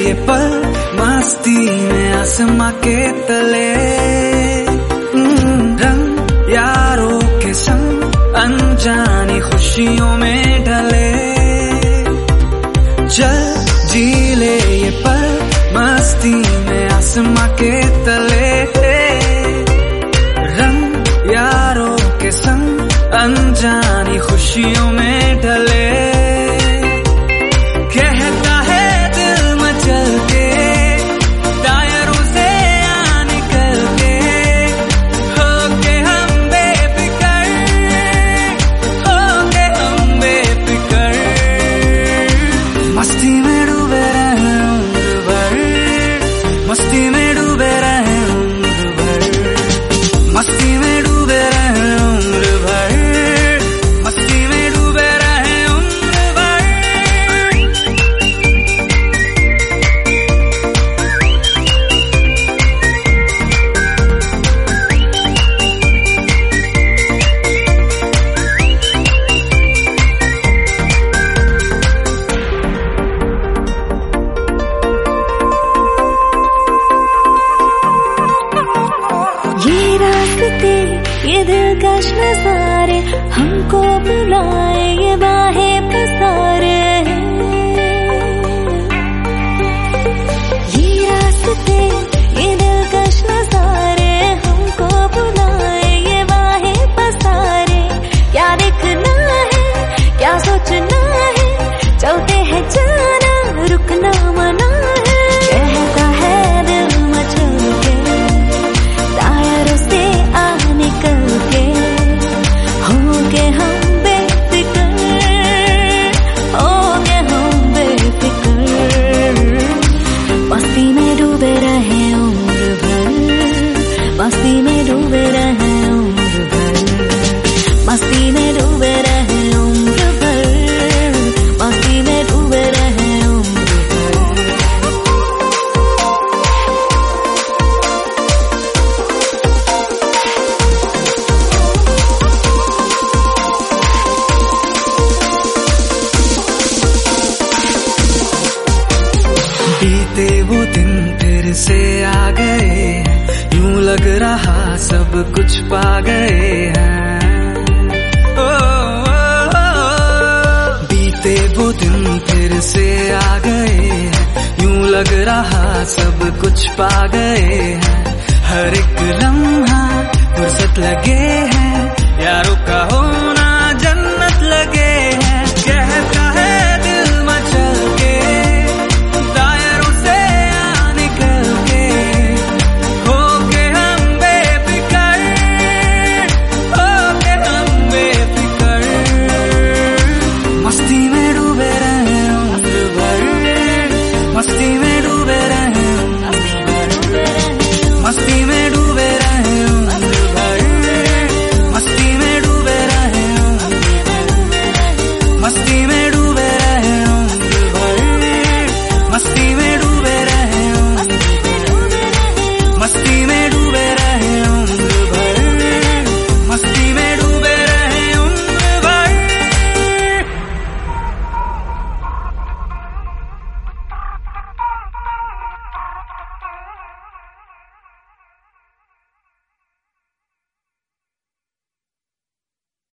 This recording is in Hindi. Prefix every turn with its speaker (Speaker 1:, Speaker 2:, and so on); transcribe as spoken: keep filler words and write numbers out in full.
Speaker 1: ये पल मस्ती में आसमां के तले, रंग यारों के संग अनजानी खुशियों में ढले। चल जी ले ये पल मस्ती में आसमां के तले, रंग यारों के संग अनजानी खुशियों में ढले। कहता है दिल मचल के टायरों से आ निकल के, हो के हम बेफिकर, हो के हम बेफिकर। मस्ती में डूबे रहे उम्र भर, मस्ती में डूबे रहे उम्र भर, मस्ती में डूबे रहे उम्र भर, मस्ती में डूबे रहे उम्र भर।
Speaker 2: ये रास्ते ये दिलकश नज़ारे हमको बुलाए, ये बाहें पसारे। ये रास्ते ये दिलकश नज़ारे हमको बुलाए, ये बाहें पसारे। क्या देखना है क्या सोचना है, चलते हैं जाना रुकना मना है। कहता है दिल मचल के टायरों से आ निकल के, हो के हम बेफिकर, हो के हम बेफिकर। मस्ती में डूबे रहे उम्र भर, मस्ती में डूबे रहे उम्र भर, मस्ती में डूबे रहे उम्र भर, मस्ती में डूबे रहे उम्र भर।
Speaker 1: बीते वो दिन फिर से आ गए, यूं लग रहा सब कुछ पा गए हैं। ओ, ओ, ओ, बीते वो दिन फिर से आ गए, यूं लग रहा सब कुछ पा गए हैं। हर एक लम्हा फुर्सत लगे